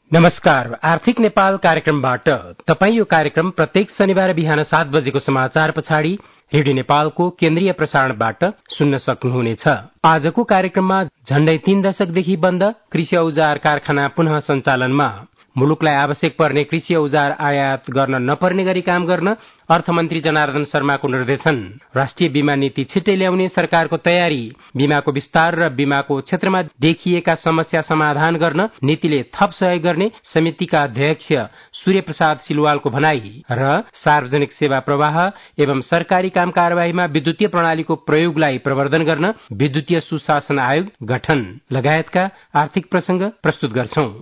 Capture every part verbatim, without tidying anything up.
नमस्कार, आर्थिक नेपाल कार्यक्रमबाट तपाईँ यो कार्यक्रम प्रत्येक शनिबार बिहान सात बजेको समाचार पछाडि रेडियो नेपालको केन्द्रीय प्रसारणबाट सुन्न सक्नुहुनेछ। आजको कार्यक्रममा झण्डै तीन दशकदेखि बन्द कृषि औजार कारखाना पुनः सञ्चालनमा, मुलुकलाई आवश्यक पर्ने कृषि औजार आयात गर्न नपर्ने गरी काम गर्न अर्थमन्त्री जनार्दन शर्माको निर्देशन, राष्ट्रिय बीमा नीति छिट्टै ल्याउने सरकारको तयारी, बीमाको विस्तार र बीमाको क्षेत्रमा देखिएका समस्या समाधान गर्न नीतिले थप सहयोग गर्ने समितिका अध्यक्ष सूर्य प्रसाद सिलवालको भनाई र सार्वजनिक सेवा प्रवाह एवं सरकारी काम कारवाहीमा विद्युतीय प्रणालीको प्रयोगलाई प्रवर्धन गर्न विद्युतीय सुशासन आयोग गठन लगायतका आर्थिक प्रसंग प्रस्तुत गर्छौं।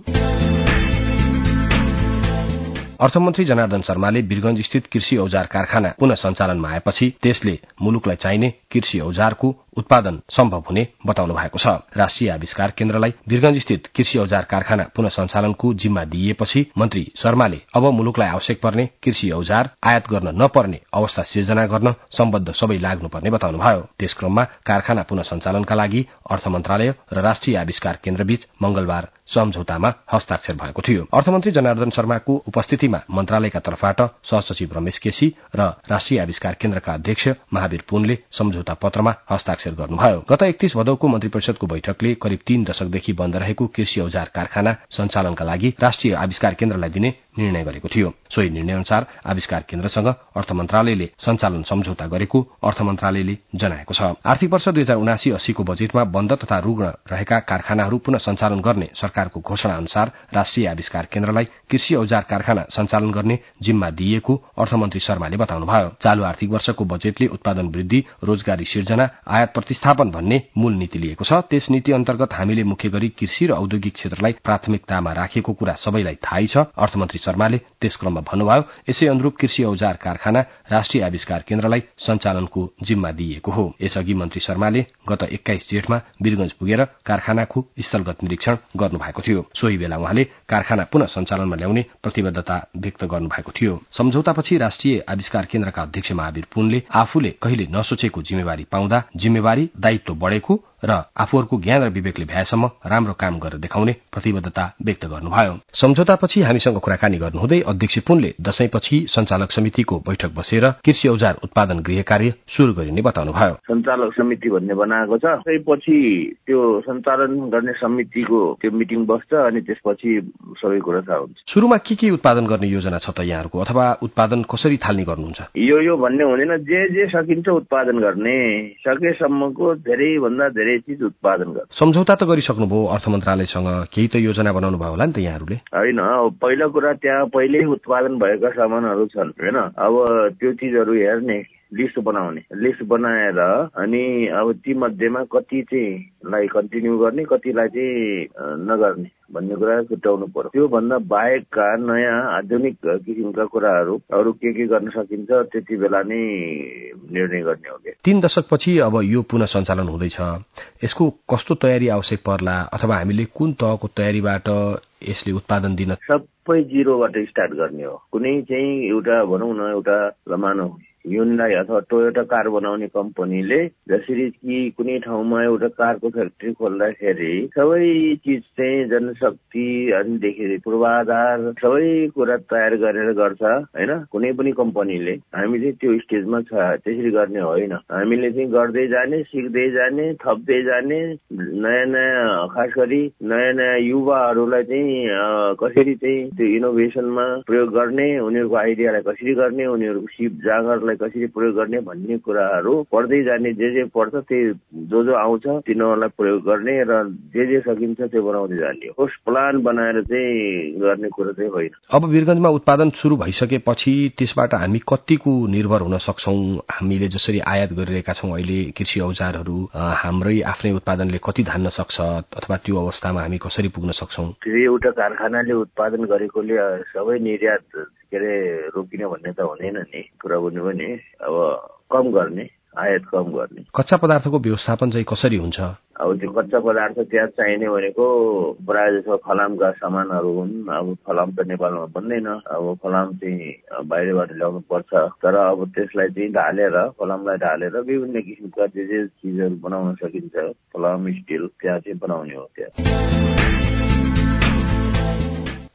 अर्थमन्त्री जनार्दन शर्माले वीरगंज स्थित कृषि औजार कारखाना पुनः सञ्चालनमा आएपछि त्यसले मुलुकलाई चाहिने कृषि औजारको उत्पादन सम्भव हुने बताउनु भएको छ। राष्ट्रिय आविष्कार केन्द्रलाई वीरगंज स्थित कृषि औजार कारखाना पुनः सञ्चालनको जिम्मा दिइएपछि मन्त्री शर्माले अब मुलुकलाई आवश्यक पर्ने कृषि औजार आयात गर्न नपर्ने अवस्था सिर्जना गर्न सम्बद्ध सबै लाग्नुपर्ने बताउनुभयो। त्यसक्रममा कारखाना पुनः सञ्चालनका लागि अर्थ मन्त्रालय र राष्ट्रिय आविष्कार केन्द्रबीच मंगलबार सम्झौतामा हस्ताक्षर भएको थियो। अर्थमन्त्री जनार्दन शर्माको उपस्थितिमा मन्त्रालयका तर्फबाट सहसचिव रमेश केसी र राष्ट्रिय आविष्कार केन्द्रका अध्यक्ष महावीर पुनले सम्झौता पत्रमा हस्ताक्षर गर्नुभयो। गत एकतीस भदौको मन्त्री परिषदको बैठकले करिब तीन दशकदेखि बन्द रहेको कृषि औजार कारखाना सञ्चालनका लागि राष्ट्रिय आविष्कार केन्द्रलाई दिने निर्णय गरेको थियो। सोही निर्णय अनुसार आविष्कार केन्द्रसँग अर्थ मन्त्रालयले सञ्चालन सम्झौता गरेको अर्थ मन्त्रालयले जनाएको छ। आर्थिक वर्ष दुई हजार उनासी अस्सीको बजेटमा बन्द तथा रुग्ण रहेका कारखानाहरू पुनः सञ्चालन गर्ने सरकारको घोषणा अनुसार राष्ट्रिय आविष्कार केन्द्रलाई कृषि औजार कारखाना सञ्चालन गर्ने जिम्मा दिइएको अर्थमन्त्री शर्माले बताउनुभयो। चालू आर्थिक वर्षको बजेटले उत्पादन वृद्धि, रोजगारी सिर्जना, आयात प्रतिस्थापन भन्ने मूल नीति लिएको छ। त्यस नीति अन्तर्गत हामीले मुख्य गरी कृषि र औद्योगिक क्षेत्रलाई प्राथमिकतामा राखेको कुरा सबैलाई थाहै छ। अर्थमन्त्री शर्माले त्यस क्रममा भन्नुभयो, यसै अनुरूप कृषि औजार कारखाना राष्ट्रिय आविष्कार केन्द्रलाई सञ्चालनको जिम्मा दिइएको हो। यसअघि मन्त्री शर्माले गत एक्काइस जेठमा वीरगंज पुगेर कारखानाको स्थलगत निरीक्षण गर्नुभएको थियो। सोही बेला उहाँले कारखाना पुनः सञ्चालनमा ल्याउने प्रतिबद्धता व्यक्त गर्नुभएको थियो। सम्झौतापछि राष्ट्रिय आविष्कार केन्द्रका अध्यक्ष महावीर पुनले आफूले कहिले नसोचेको जिम्मेवारी पाउँदा जिम्मेवारी दायित्व बढेको र आफूहरूको ज्ञान र विवेकले भ्याएसम्म राम्रो काम गरेर देखाउने प्रतिबद्धता व्यक्त गर्नुभयो। सम्झौतापछि हामीसँग कुराकानी गर्नुहुँदै अध्यक्ष पुनले दशैंपछि सञ्चालक समितिको बैठक बसेर कृषि औजार उत्पादन गृह कार्य शुरू गरिने बताउनुभयो। सञ्चालक समिति भन्ने बनाएको छ, त्यसपछि त्यो सञ्चालन गर्ने समितिको त्यो मिटिङ बस्छ अनि त्यसपछि सबै कुरा थाहा हुन्छ। सुरुमा के के उत्पादन गर्ने योजना छ त यहाँहरूको, अथवा उत्पादन कसरी थाल्ने गर्नुहुन्छ? यो यो भन्ने हुँदैन, जे जे सकिन्छ उत्पादन गर्ने, सकेसम्मको धेरै भन्दा धेरै चीज उत्पादन गर्छ। सम्झौता त गरिसक्नुभयो अर्थ मन्त्रालयसँग, केही त योजना बनाउनु भयो होला नि त यहाँहरूले? होइन, पहिलो कुरा त्यहाँ पहिल्यै उत्पादन भएका सामानहरू छन् होइन, अब त्यो चिजहरू हेर्ने, लिस्ट बनाउने, लिस्ट बनाएर अनि अब ती मध्येमा कति चाहिँ लाई कन्टिन्यू गर्ने, कतिलाई चाहिँ नगर्ने भन्ने कुरा छुट्याउनु पर्यो। त्यो भन्दा बाहेकका नयाँ आधुनिक किसिमका कुराहरू अरू के के गर्न सकिन्छ त्यति बेला नै निर्णय गर्ने हो। कि तीन दशकपछि अब यो पुनः सञ्चालन हुँदैछ, यसको कस्तो तयारी आवश्यक पर्ला, अथवा हामीले कुन तहको तयारीबाट यसले उत्पादन दिन? सबै जिरोबाट स्टार्ट गर्ने हो। कुनै चाहिँ एउटा भनौँ न, एउटा मानौ युन्डाई अथवा टोयोटा कार बनाउने कम्पनीले जसरी कि कुनै ठाउँमा एउटा कारको फ्याक्ट्री खोल्दाखेरि सबै चिज चाहिँ जनशक्ति अनिदेखि पूर्वाधार सबै कुरा तयार गरेर गर्छ होइन। कुनै पनि कम्पनीले हामी चाहिँ त्यो स्टेजमा छ त्यसरी गर्ने होइन। हामीले चाहिँ गर्दै जाने, सिक्दै जाने, थप्दै जाने, नयाँ नयाँ खास गरी नयाँ नयाँ युवाहरूलाई चाहिँ कसरी चाहिँ त्यो इनोभेसनमा प्रयोग गर्ने, उनीहरूको आइडियालाई कसरी गर्ने, उनीहरूको सिप जाँगरलाई कसरी प्रयोग गर्ने भन्ने कुराहरू पढ्दै जाने। जे जे पढ्छ त्यही जो जो आउँछ तिनीहरूलाई प्रयोग गर्ने र जे जे सकिन्छ त्यो बनाउँदै जाने हो। उस प्लान बनाएर चाहिँ गर्ने कुरा चाहिँ होइन। अब वीरगंजमा उत्पादन सुरु भइसकेपछि त्यसबाट हामी कतिको निर्भर हुन सक्छौँ? हामीले जसरी आयात गरिरहेका छौँ अहिले कृषि औजारहरू, हाम्रै आफ्नै उत्पादनले कति धान्न सक्छ, अथवा त्यो अवस्थामा हामी कसरी पुग्न सक्छौँ? एउटा कारखानाले उत्पादन गरेकोले सबै निर्यात के अरे रोकिने भन्ने त हुँदैन नि। कुरा बुझ्नु पनि अब कम गर्ने, आयात कम गर्ने। कच्चा पदार्थको व्यवस्थापन चाहिँ कसरी हुन्छ? अब त्यो कच्चा पदार्थ त्यहाँ चाहिने भनेको प्रायः जसो फलामका सामानहरू हुन्। अब फलाम त नेपालमा बन्दैन, अब फलाम चाहिँ बाहिरबाट ल्याउनु पर्छ। तर अब त्यसलाई चाहिँ ढालेर, फलामलाई ढालेर विभिन्न किसिमका जे जे चिजहरू बनाउन सकिन्छ, फलाम स्टिल त्यहाँ चाहिँ बनाउने हो। त्यहाँ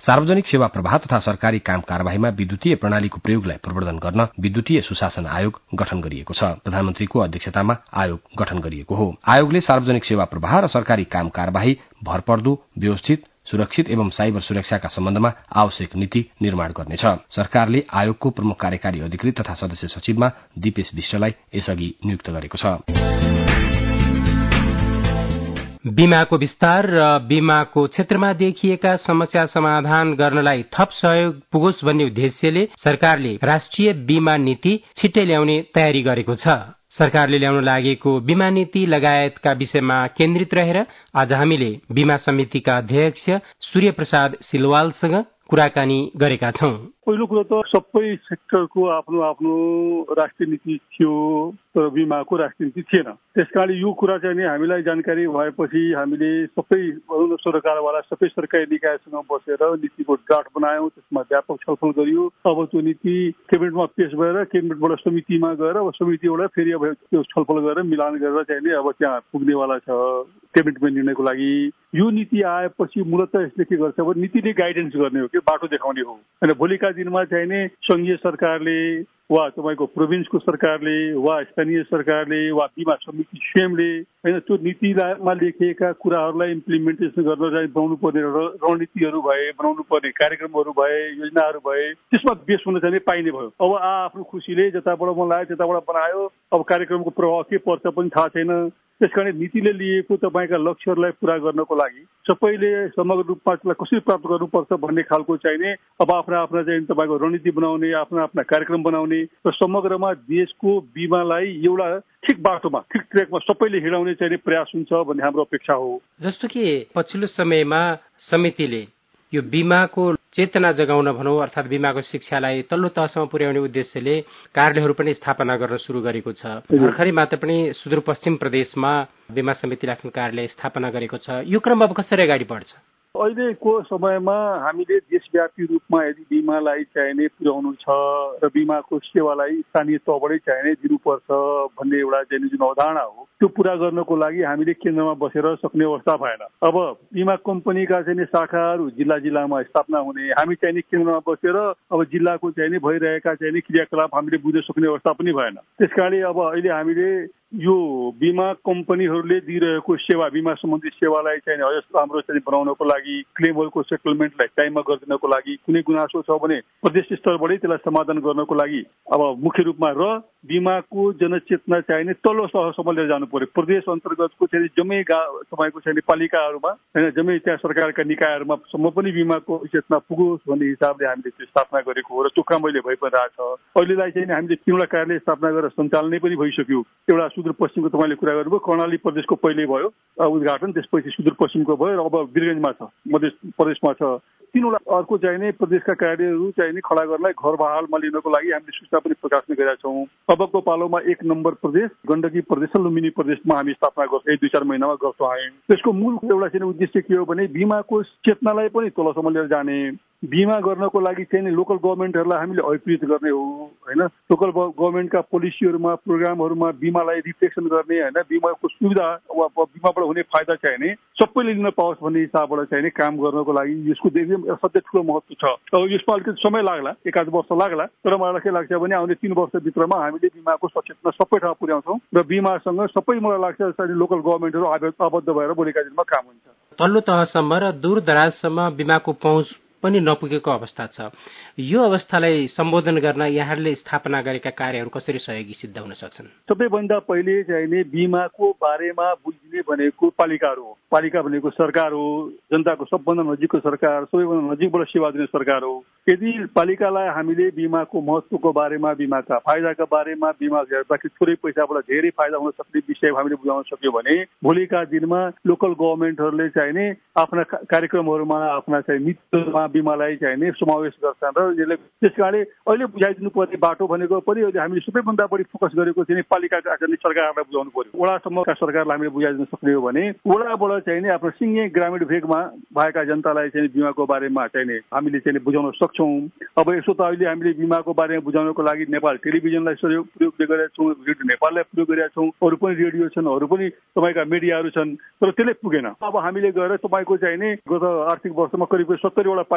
सार्वजनिक सेवा प्रवाह तथा सरकारी काम कारबाहीमा विद्युतीय प्रणालीको प्रयोगलाई प्रवर्धन गर्न विद्युतीय सुशासन आयोग गठन गरिएको छ। प्रधानमन्त्रीको अध्यक्षतामा आयोग गठन गरिएको हो। आयोगले सार्वजनिक सेवा प्रवाह र सरकारी काम कारबाही भरपर्दो, व्यवस्थित, सुरक्षित एवं साइबर सुरक्षाका सम्बन्धमा आवश्यक नीति निर्माण गर्नेछ। सरकारले आयोगको प्रमुख कार्यकारी अधिकृत तथा सदस्य सचिवमा दीपेश विष्टलाई यसअघि नियुक्त गरेको छ। बीमाको विस्तार र बीमाको क्षेत्रमा देखिएका समस्या समाधान गर्नलाई थप सहयोग पुगोस् भन्ने उद्देश्यले सरकारले राष्ट्रिय बीमा नीति छिट्टै ल्याउने तयारी गरेको छ। सरकारले ल्याउन लागेको बीमा नीति लगायतका विषयमा केन्द्रित रहेर आज हामीले बीमा समितिका अध्यक्ष सूर्य प्रसाद सिलवालसँग कुराकानी गरेका छौं। पहिलो कुरो त सबै सेक्टरको आफ्नो आफ्नो राष्ट्रिय नीति थियो तर बीमाको राष्ट्रिय नीति थिएन। त्यसकारणले यो कुरा चाहिँ नि हामीलाई जानकारी भएपछि हामीले सबै सरकारवाला सबै सरकारी निकायसँग बसेर नीतिको ड्राफ्ट बनायौं। त्यसमा व्यापक छलफल गरियो। अब त्यो नीति क्याबिनेटमा पेश भएर क्याबिनेटबाट समितिमा गएर अब समितिबाट फेरि अब त्यो छलफल गरेर मिलान गरेर चाहिँ नि अब त्यहाँ पुग्नेवाला छ क्याबिनेटमा निर्णयको लागि। यो नीति आएपछि मूलतः यसले के गर्छ भने नीतिले गाइडेन्स गर्ने हो कि बाटो देखाउने हो। अनि भोलिका दिनमा चाहिँ नि संघीय सरकारले वा तपाईँको प्रोभिन्सको सरकारले वा स्थानीय सरकारले वा बीमा समिति स्वयंले होइन त्यो नीतिमा लेखिएका कुराहरूलाई इम्प्लिमेन्टेसन गर्न चाहिँ बनाउनु पर्ने रणनीतिहरू भए, बनाउनु पर्ने कार्यक्रमहरू भए, योजनाहरू भए, त्यसमा बेस हुन चाहिँ पाइने भयो। अब आ आफ्नो खुसीले जताबाट मन लाग्यो त्यताबाट बनायो। अब कार्यक्रमको प्रभाव के पर्छ पनि थाहा छैन। त्यसकारण नीतिले लिएको तपाईँका लक्ष्यहरूलाई पूरा गर्नको लागि सबैले समग्र रूपमा त्यसलाई कसरी प्राप्त गर्नुपर्छ भन्ने खालको चाहिने अब आफ्ना आफ्ना चाहिँ तपाईँको रणनीति बनाउने, आफ्ना आफ्ना कार्यक्रम बनाउने र समग्रमा देशको बीमालाई एउटा ठिक बाटोमा, ठिक ट्र्याकमा सबैले हिँडाउने चाहिँ प्रयास हुन्छ भन्ने हाम्रो अपेक्षा हो। जस्तो कि पछिल्लो समयमा समितिले यो बीमाको चेतना जगाउन भनौं अर्थात बीमाको शिक्षालाई तल्लो तहसम्म पुर्याउने उद्देश्यले कार्यालयहरू पनि स्थापना गर्न शुरू गरेको छ। भर्खरै मात्र पनि सुदूरपश्चिम प्रदेशमा बीमा समितिले आफ्नो कार्यालय स्थापना गरेको छ। यो क्रम अब कसरी अगाडि बढ्छ? अहिलेको समयमा हामीले देशव्यापी रूपमा यदि बीमालाई चाहिने पुर्याउनु छ र बीमाको सेवालाई स्थानीय तहबाटै चाहिने दिनुपर्छ भन्ने एउटा चाहिँ जुन अवधारणा हो त्यो पूरा गर्नको लागि हामीले केन्द्रमा बसेर सक्ने अवस्था भएन। अब बीमा कम्पनीका चाहिँ शाखाहरू जिल्ला जिल्लामा स्थापना हुने, हामी चाहिने केन्द्रमा बसेर अब जिल्लाको चाहिने भइरहेका चाहिने क्रियाकलाप हामीले बुझ्न सक्ने अवस्था पनि भएन। त्यसकारणले अब अहिले हामीले यो बीमा कम्पनीहरूले दिइरहेको सेवा, बीमा सम्बन्धी सेवालाई चाहिँ अझ राम्रो चाहिँ बनाउनको लागि, क्लेमहरूको सेटलमेन्टलाई टाइममा गरिदिनको लागि, कुनै गुनासो छ भने प्रदेश स्तरबाटै त्यसलाई समाधान गर्नको लागि अब मुख्य रूपमा र बीमाको जनचेतना चाहिने तल्लो तहसम्म लिएर जानु पर्यो। प्रदेश अन्तर्गतको चाहिँ जम्मै तपाईँको चाहिँ पालिकाहरूमा होइन जम्मै त्यहाँ सरकारका निकायहरूमा सम्म पनि बीमाको चेतना पुगोस् भन्ने हिसाबले हामीले त्यो स्थापना गरेको हो र त्यो काम अहिले भइ पनि रहेछ। अहिलेलाई चाहिँ हामीले तीनवटा कार्यालय स्थापना गरेर सञ्चालनै पनि भइसक्यो। एउटा सुदूरपश्चिमको तपाईँले कुरा गर्नुभयो, कर्णाली प्रदेशको पहिले भयो उद्घाटन, त्यसपछि सुदूरपश्चिमको भयो र अब वीरगञ्जमा छ, मध्य प्रदेशमा छ। तीनवटा अर्को चाहिने प्रदेशका कार्यालयहरू चाहिने खडा गर्नलाई घर बहालमा लिनको लागि हामीले सूचना पनि प्रकाशन गरेका छौँ। अबको पालोमा एक नम्बर प्रदेश गण्डकी प्रदेश र लुम्बिनी प्रदेशमा हामी स्थापना गर्छौँ। एक दुई चार महिनामा गर्छौँ हामी। त्यसको मूल एउटा चाहिँ उद्देश्य के हो भने बीमाको चेतनालाई पनि तलसम्म लिएर जाने, बीमा गर्नको लागि चाहिँ लोकल गभर्मेन्टहरूलाई हामीले अभिप्रेरित गर्ने हो होइन। लोकल गभर्मेन्टका पोलिसीहरूमा, प्रोग्रामहरूमा बीमालाई रिफ्लेक्सन गर्ने होइन, बीमाको सुविधा वा बीमाबाट हुने फाइदा चाहिने सबैले लिन पाओस् भन्ने हिसाबबाट चाहिने काम गर्नको लागि यसको एकदम असाध्यै ठुलो महत्त्व छ। अब यसमा अलिकति समय लाग्ला, एकाध वर्ष लाग्ला, तर मलाई के लाग्छ भने आउने तीन वर्षभित्रमा हामीले बीमाको सचेतना सबै ठाउँ पुर्याउँछौँ र बीमासँग सबै मलाई लाग्छ लोकल गभर्मेन्टहरू आबद्ध भएर भोलिका दिनमा काम हुन्छ। तल्लो तहसम्म र दूर दराजसम्म बीमाको पहुँच पनि नपुगेको अवस्था छ। यो अवस्थालाई सम्बोधन गर्न यहाँहरूले स्थापना गरेका कार्यहरू कसरी सहयोगी सिद्ध हुन सक्छन्? सबैभन्दा पहिले चाहिने बीमाको बारेमा बुझ्ने भनेको पालिकाहरू हो। पालिका भनेको सरकार हो, जनताको सबभन्दा नजिकको सरकार, सबैभन्दा नजिकबाट सेवा दिने सरकार हो। यदि पालिकालाई हामीले बीमाको महत्त्वको बारेमा, बीमाका फाइदाका बारेमा, बीमा हेर्दाखेरि थोरै पैसाबाट धेरै फाइदा हुन सक्ने विषय हामीले बुझाउन सक्यो भने भोलिका दिनमा लोकल गभर्मेन्टहरूले चाहिने आफ्ना कार्यक्रमहरूमा, आफ्ना चाहिँ नीतिमा बीमालाई चाहिने समावेश गर्छन् र यसले त्यसकारणले अहिले बुझाइदिनु पर्ने बाटो भनेको पनि अहिले हामीले सबैभन्दा बढी फोकस गरेको चाहिँ पालिकाका सरकारलाई बुझाउनु पर्यो। वडासम्मका सरकारलाई हामीले बुझाइदिन सक्ने हो भने वडाबाट चाहिने आफ्नो सिङ्गे ग्रामीण भेगमा भएका जनतालाई चाहिँ बिमाको बारेमा चाहिने हामीले चाहिँ बुझाउन सक्छौँ। अब यसो त अहिले हामीले बिमाको बारेमा बुझाउनको लागि नेपाल टेलिभिजनलाई सहयोग प्रयोग गरेका छौँ, रेडियो नेपाललाई प्रयोग गरेका छौँ, अरू पनि रेडियो छन्, अरू पनि तपाईँका मिडियाहरू छन्, तर त्यसले पुगेन। अब हामीले गएर तपाईँको चाहिने गत आर्थिक वर्षमा करिब सत्तरीवटा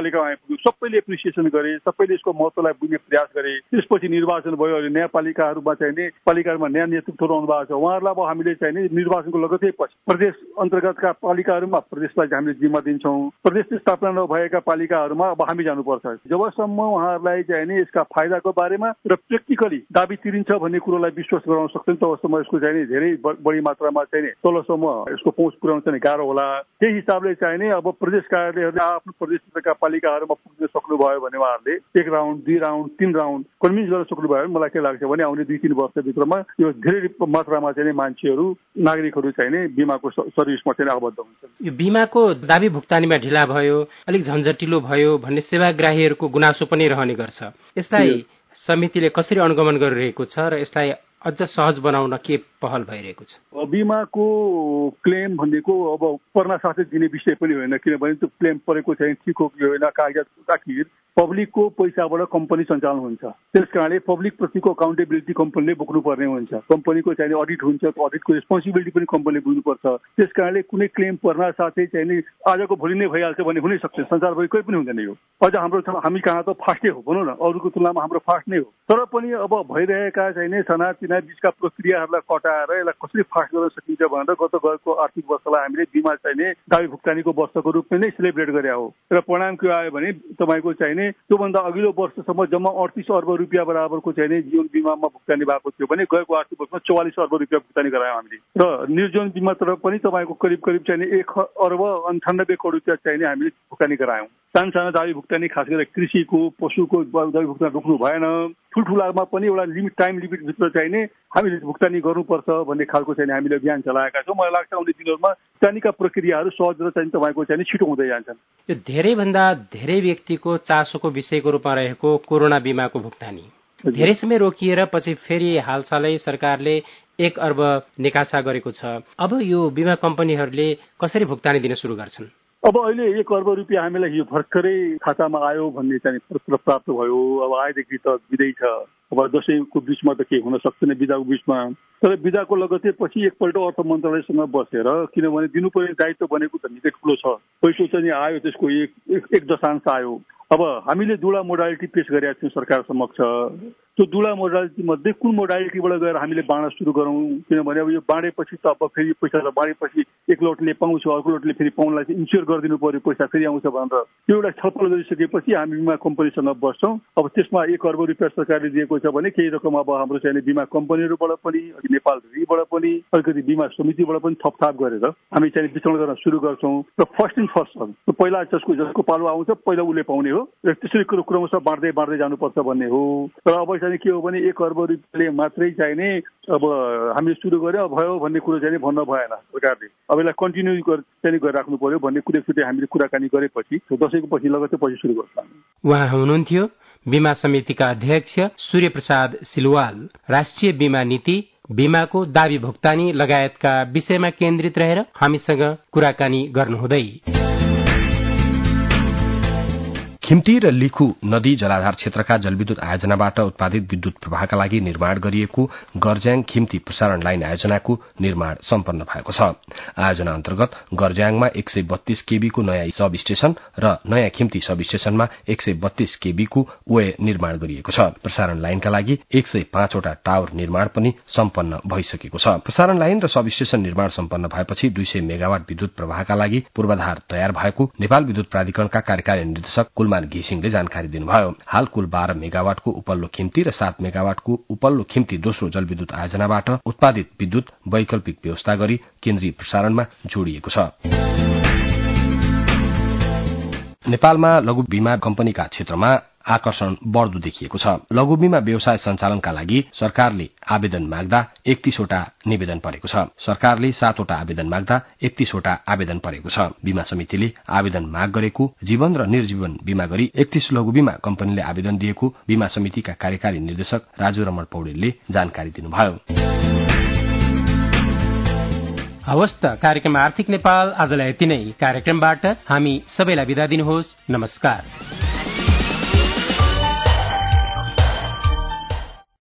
नगरपालिकामा आइपुग्यो, सबैले एप्रिसिएसन गरे, सबैले यसको महत्त्वलाई बुझ्ने प्रयास गरे। त्यसपछि निर्वाचन भयो, अहिले नयाँ पालिकाहरूमा चाहिँ नि पालिकाहरूमा नयाँ नेतृत्व रहनु भएको छ। उहाँहरूलाई अब हामीले चाहिँ नि निर्वाचनको लगत्तै पछि प्रदेश अन्तर्गतका पालिकाहरूमा प्रदेशलाई हामीले जिम्मा दिन्छौँ। प्रदेश स्थापना नभएका पालिकाहरूमा अब हामी जानुपर्छ। जबसम्म उहाँहरूलाई चाहिँ नि यसका फाइदाको बारेमा र प्र्याक्टिकली दाबी तिरिन्छ भन्ने कुरोलाई विश्वास गराउन सक्छन्, तबसम्म यसको चाहिँ नि धेरै बढी मात्रामा चाहिँ नि तलसम्म यसको पहुँच पुर्याउन चाहिँ गाह्रो होला। त्यही हिसाबले चाहिँ नि अब प्रदेश कार्यालयहरूले आफ्नो प्रदेशका पालिकाहरूमा पुग्न सक्नुभयो भने उहाँहरूले एक राउन्ड, दुई राउन्ड, तीन राउन्ड कन्भिन्स गर्न सक्नुभयो भने मलाई के लाग्छ भने आउने दुई तीन वर्षभित्रमा यो धेरै मात्रामा चाहिँ मान्छेहरू नागरिकहरू चाहिँ नि बिमाको सर्भिसमा चाहिँ आबद्ध हुन्छन्। यो बिमाको दाबी भुक्तानीमा ढिला भयो, अलिक झन्झटिलो भयो भन्ने सेवाग्राहीहरूको गुनासो पनि रहने गर्छ। यसलाई समितिले कसरी अनुगमन गरिरहेको छ र यसलाई अझ सहज बनाउन के पहल भइरहेको छ? बिमाको क्लेम भनेको अब पर्ना साथै दिने विषय पनि होइन, किनभने त्यो क्लेम परेको चाहिँ ठिक हो कि होइन, कागजात आखिर पब्लिकको पैसाबाट कम्पनी सञ्चालन हुन्छ। त्यस कारणले पब्लिक प्रतिको अकाउन्टेबिलिटी कम्पनीले बोक्नुपर्ने हुन्छ। कम्पनीको चाहिँ अडिट हुन्छ, त्यो अडिटको रेस्पोन्सिबिलिटी पनि कम्पनीले बुझ्नुपर्छ। त्यस कारणले कुनै क्लेम पर्ना साथै चाहिँ नि आजको भोलि नै भइहाल्छ भन्ने हुनै सक्छ, संसारभरि कोही पनि हुँदैन। यो अझ हाम्रो हामी कहाँ त फास्टै हो भनौँ न, अरूको तुलनामा हाम्रो फास्ट नै हो। तर पनि अब भइरहेका चाहिँ नि सानातिना बिचका प्रक्रियाहरूलाई कटाएर यसलाई कसरी फास्ट गर्न सकिन्छ भनेर गत गएको आर्थिक वर्षलाई हामीले बिमा चाहिने दाबी भुक्तानीको वर्षको रूपमा नै सेलिब्रेट गरे हो। र परिणाम के आयो भने तपाईँको चाहिने त्योभन्दा अघिल्लो वर्षसम्म जम्मा अडतिस अर्ब रुपियाँ बराबरको चाहिने जीवन बिमामा भुक्तानी भएको थियो भने गएको आर्थिक वर्षमा चौवालिस अर्ब रुपियाँ भुक्तानी गरायौँ हामीले। र निर्जीवन बिमा तरफ पनि तपाईँको करिब करिब चाहिने एक अर्ब अन्ठानब्बे करोड रुपियाँ चाहिने हामीले भुक्तानी गरायौँ। सानो सानो दाबी भुक्तानी खास गरेर कृषिको, पशुको दाबी भुक्तानी रोक्नु भएन। ठुल्ठुलामा पनि एउटा लिमिट टाइम लिमिटभित्र चाहिने हामीले भुक्तानी गर्नुपर्छ भन्ने खालको चाहिँ हामीले अभियान चलाएका छौँ। मलाई लाग्छ आउने दिनहरूमा भुक्तानीका प्रक्रियाहरू सहज र चाहिँ तपाईँको चाहिँ छिटो हुँदै जान्छन्। यो धेरैभन्दा धेरै व्यक्तिको चासोको विषयको रूपमा रहेको कोरोना बिमाको भुक्तानी धेरै समय रोकिएर पछि फेरि हालसालै सरकारले एक अर्ब निकासा गरेको छ। अब यो बिमा कम्पनीहरूले कसरी भुक्तानी दिन सुरु गर्छन्? अब अहिले एक अर्ब रुपियाँ हामीलाई यो भर्खरै खातामा आयो भन्ने चाहिँ पत्र प्राप्त भयो। अब आएदेखि त बिदै छ। अब दसैँको बिचमा त केही हुन सक्दैन बिदाको बिचमा, तर बिदाको लगत्तै पछि एकपल्ट अर्थ मन्त्रालयसँग बसेर, किनभने दिनुपर्ने दायित्व बनेको त निकै ठुलो छ। पैसो चाहिँ आयो, त्यसको एक एक दशांश आयो। अब हामीले दुवटा मोडालिटी पेश गरेका छौँ सरकार समक्ष। त्यो दुवटा मोडालिटी मध्ये कुन मोडालिटीबाट गएर हामीले बाँड्न सुरु गरौँ, किनभने अब यो बाँडेपछि त अब फेरि पैसा त बाँडेपछि एक लोटले पाउँछ, अर्को लोटले फेरि पाउनलाई चाहिँ इन्स्योर गरिदिनु पर्यो, पैसा फेरि आउँछ भनेर त्यो एउटा छलफल गरिसकेपछि हामी बिमा कम्पनीसँग बस्छौँ। अब त्यसमा एक अर्ब रुपियाँ सरकारले दिएको छ भने केही रकम अब हाम्रो चाहिँ बिमा कम्पनीहरूबाट पनि, नेपाल रीबाट पनि, अलिकति बिमा समितिबाट पनि थपथाप गरेर हामी चाहिँ वितरण गर्न सुरु गर्छौँ। र फर्स्ट इन फर्स्ट पहिला जसको जसको पालो आउँछ पहिला उसले पाउने हो र त्यसरी कुरो क्रमशः बाँड्दै बाँड्दै जानुपर्छ भन्ने हो। र अब चाहिँ के हो भने एक अर्ब रुपियाँले मात्रै चाहिने अब हामीले सुरु गर्यो भयो भन्ने कुरो चाहिँ भन्न भएन सरकारले। अब यसलाई कन्टिन्यू चाहिँ गरिराख्नु पर्यो भन्ने कुराचोटि हामीले कुराकानी गरेपछि दसैँको पछि लगत्तै पछि सुरु गर्छौँ। उहाँ हुनुहुन्थ्यो बिमा समितिका अध्यक्ष सूर्य प्रसाद सिलवाल। राष्ट्रिय बिमा नीति, बिमाको दाबी भुक्तानी लगायतका विषयमा केन्द्रित रहेर हामीसँग कुराकानी गर्नुहुँदै। खिम्ती र लिखु नदी जलाधार क्षेत्रका जलविद्युत आयोजनाबाट उत्पादित विद्युत प्रवाहका लागि निर्माण गरिएको गर्ज्याङ खिम्ती प्रसारण लाइन आयोजनाको निर्माण सम्पन्न भएको छ। आयोजना अन्तर्गत गर्ज्याङमा एक सय बत्तीस केबीको नयाँ सब स्टेशन र नयाँ खिम्ती सब स्टेशनमा एक सय बत्तीस केबीको वे निर्माण गरिएको छ। प्रसारण लाइनका लागि एक सय पाँचवटा टावर निर्माण पनि सम्पन्न भइसकेको छ। प्रसारण लाइन र सब स्टेशन निर्माण सम्पन्न भएपछि दुई सय मेगावाट विद्युत प्रवाहका लागि पूर्वाधार तयार भएको नेपाल विद्युत प्राधिकरणका कार्यकारी निर्देशक कुलमान घिसिङले जानकारी दिनुभयो। हाल कुल बाह्र मेगावाटको उपल्लो खिम्ती र सात मेगावाटको उपल्लो खिम्ती दोस्रो जलविद्युत आयोजनाबाट उत्पादित विद्युत वैकल्पिक व्यवस्था गरी केन्द्रीय प्रसारणमा जोडिएको छ। नेपालमा लघु बीमा कम्पनीका क्षेत्रमा आकर्षण बढ्दो देखिएको छ। लघु बीमा व्यवसाय सञ्चालनका लागि सरकारले आवेदन माग्दा एकतीसवटा निवेदन परेको छ। सरकारले सातवटा आवेदन माग्दा एकतीसवटा आवेदन परेको छ। बीमा समितिले आवेदन माग गरेको जीवन र निर्जीवन बीमा गरी एकतीस लघु बीमा कम्पनीले आवेदन दिएको बीमा समितिका कार्यकारी निर्देशक राजु रमण पौडेलले जानकारी दिनुभयो। हवस् त कार्यक्रम आर्थिक नेपाल आजलाई यति नै। कार्यक्रमबाट हामी सबैलाई बिदा दिनुहोस्। नमस्कार।